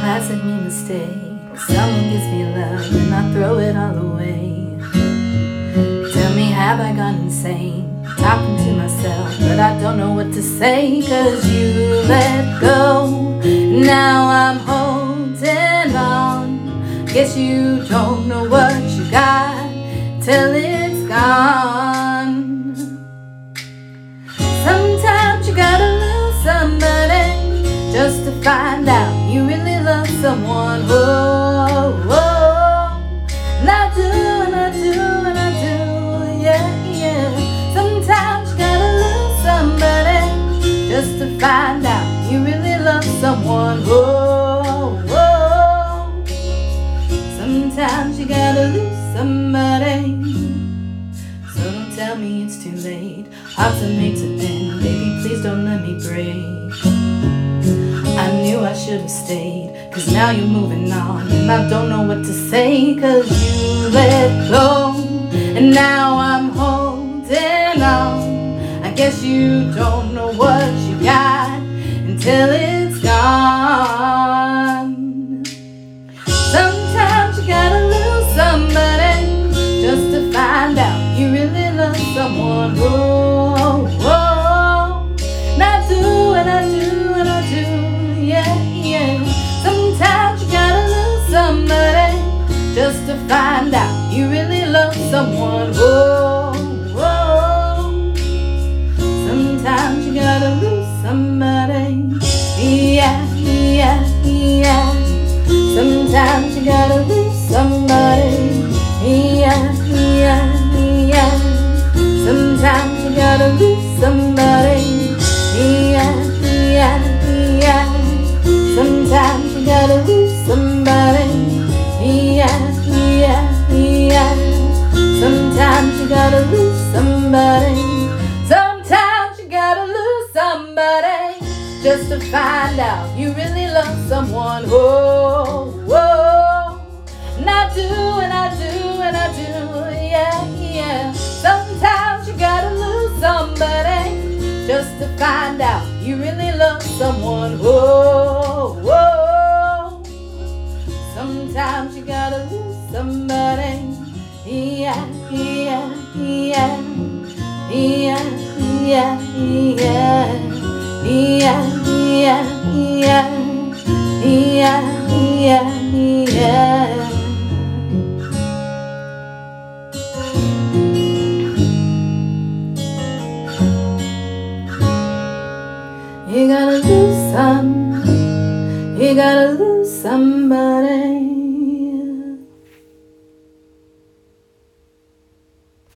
passing me mistake. Someone gives me love and I throw it all away. Tell me, have I gone insane? Talking to myself, but I don't know what to say. 'Cause you let go, now I'm holding on. Guess you don't know what you got till it's gone. Sometimes you gotta lose somebody just to find out you really love someone. Oh, oh. And I do, and I do, and I do, yeah, yeah. Sometimes you gotta lose somebody just to find out you really love someone. Oh, oh. Sometimes you gotta lose somebody. So don't tell me it's too late. Hearts are made to bend, baby, please don't let me break. I knew I should have stayed, 'cause now you're moving on, and I don't know what to say. 'Cause you let go, and now I'm holding on. I guess you don't know what you got until it's gone. Sometimes you gotta lose somebody just to find out you really love someone. Oh, oh. And I do, and I do, and I do, yeah, yeah. Sometimes you gotta lose somebody just to find out you really love someone. Oh, oh. Sometimes you gotta lose somebody. Yeah, yeah, yeah. Sometimes you gotta lose somebody. Yeah, yeah, yeah. Sometimes you gotta lose somebody. Yeah, yeah, yeah. Sometimes you gotta lose somebody. Yeah, yeah, yeah. Sometimes you gotta lose somebody. Sometimes you gotta lose somebody just to find out you really love someone. Oh, oh. And I do, and I do, and I do, yeah, yeah. Sometimes you gotta lose somebody just to find out you really love someone. Oh, oh. Sometimes you gotta lose somebody. Yeah, yeah, yeah. Yeah, yeah, yeah. Yeah, yeah, yeah. Yeah, yeah, yeah. You gotta lose somebody.